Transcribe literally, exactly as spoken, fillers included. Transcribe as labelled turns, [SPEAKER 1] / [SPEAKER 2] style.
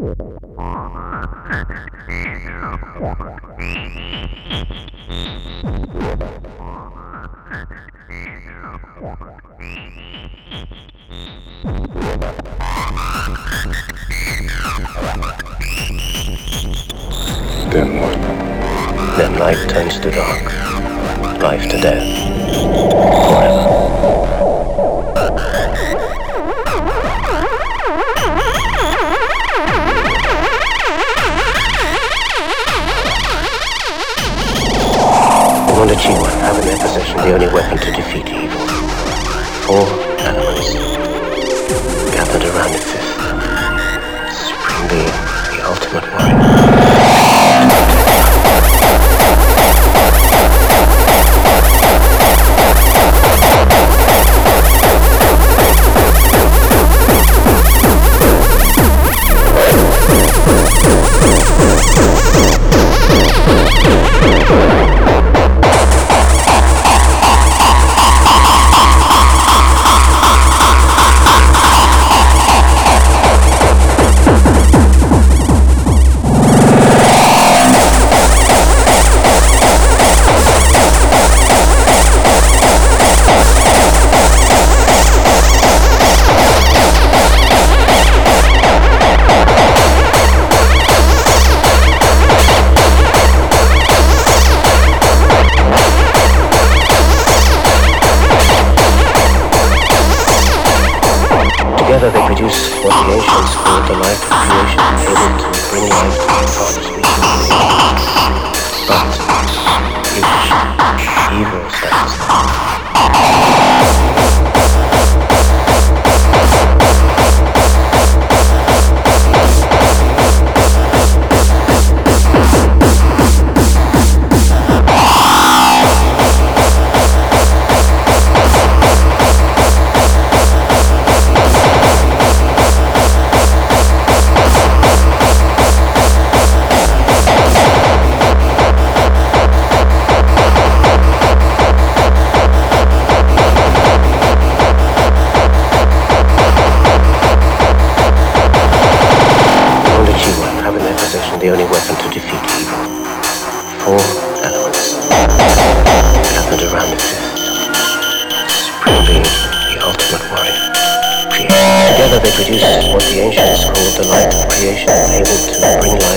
[SPEAKER 1] Then what?
[SPEAKER 2] Then light turns to dark, life to death, forever. Montechiwa have in their possession the only weapon to defeat evil. Four elements gathered around the fifth, supreme being, the ultimate warrior. Together they produce what the ancients called the light of creation, able to bring life to the farthest reaches. But evil, evil stands there. The only weapon to defeat evil. Four elements gathered around the fifth, supreme being, the ultimate warrior. Creation. Together they produce what the ancients called the light of creation, able to bring life